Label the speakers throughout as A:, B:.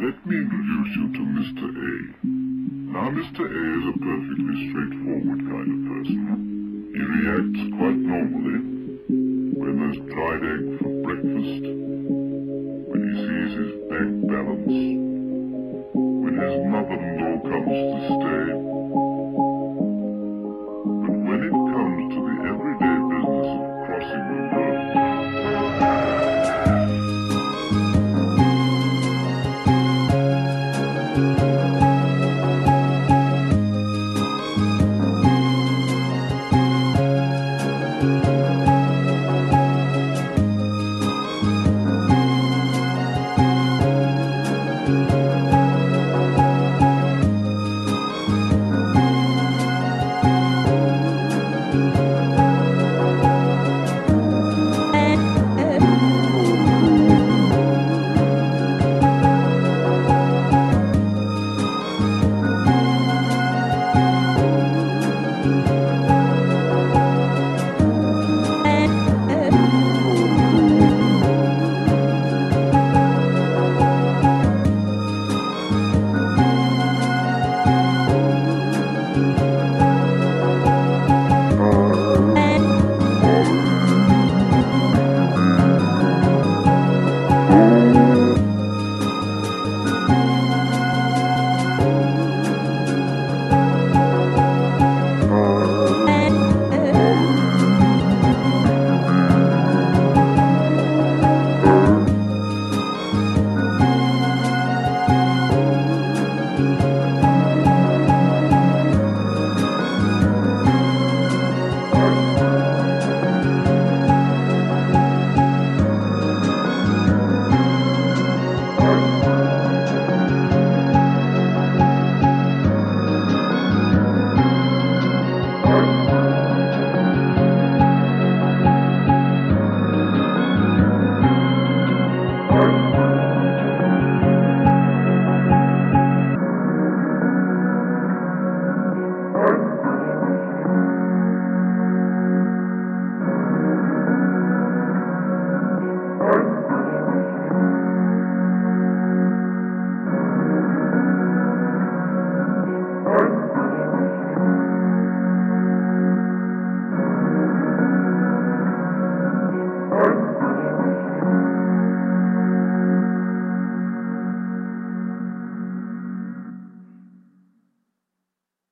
A: Let me introduce you to Mr. A. Now, Mr. A is a perfectly straightforward kind of person. He reacts quite normally when there's dried egg for breakfast, when he sees his bank balance, when his mother-in-law comes to stay. But when it comes to the everyday business of crossing the road,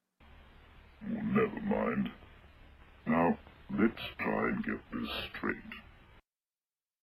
A: never mind. Now, let's try and get this straight.